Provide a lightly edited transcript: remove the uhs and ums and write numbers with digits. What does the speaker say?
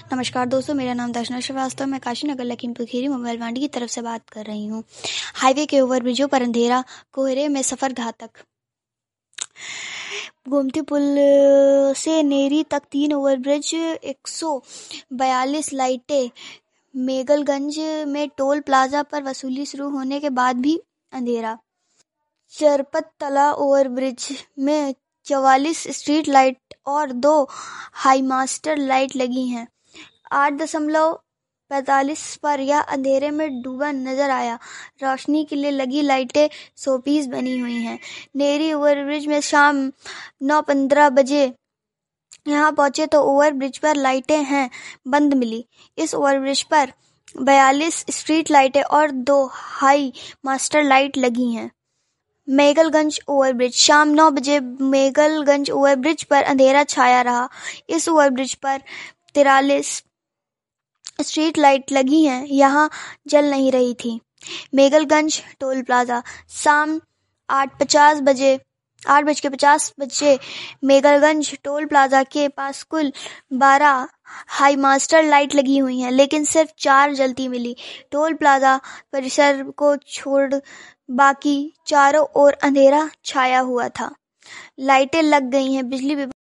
नमस्कार दोस्तों, मेरा नाम दर्शना श्रीवास्तव। मैं काशी नगर लखीमपुर खीरी मोबाइल वांडी की तरफ से बात कर रही हूँ। हाईवे के ओवरब्रिजों पर अंधेरा, कोहरे में सफर घातक। गोमती पुल से नेरी तक 3 ओवरब्रिज, 142 लाइटें। मेगलगंज में टोल प्लाजा पर वसूली शुरू होने के बाद भी अंधेरा। चरपत तला ओवरब्रिज में 44 स्ट्रीट लाइट और 2 हाईमास्टर लाइट लगी हैं। 8:45 पर यह अंधेरे में डूबा नजर आया। रोशनी के लिए लगी लाइटें शोपीस बनी हुई हैं। नेरी ओवरब्रिज में शाम 9:15 बजे यहाँ पहुंचे तो ओवरब्रिज पर लाइटें हैं बंद मिली। इस ओवरब्रिज पर 42 स्ट्रीट लाइटें और 2 हाई मास्टर लाइट लगी हैं। मेगलगंज ओवरब्रिज, शाम 9 बजे मेगलगंज ओवरब्रिज पर अंधेरा छाया रहा। इस ओवरब्रिज पर 43 स्ट्रीट लाइट लगी हैं, यहाँ जल नहीं रही थी। मेगलगंज टोल प्लाजा, शाम 8:50 मेगलगंज टोल प्लाजा के पास कुल 12 हाई मास्टर लाइट लगी हुई हैं, लेकिन सिर्फ 4 जलती मिली। टोल प्लाजा परिसर को छोड़ बाकी चारों ओर अंधेरा छाया हुआ था। लाइटें लग गई हैं। बिजली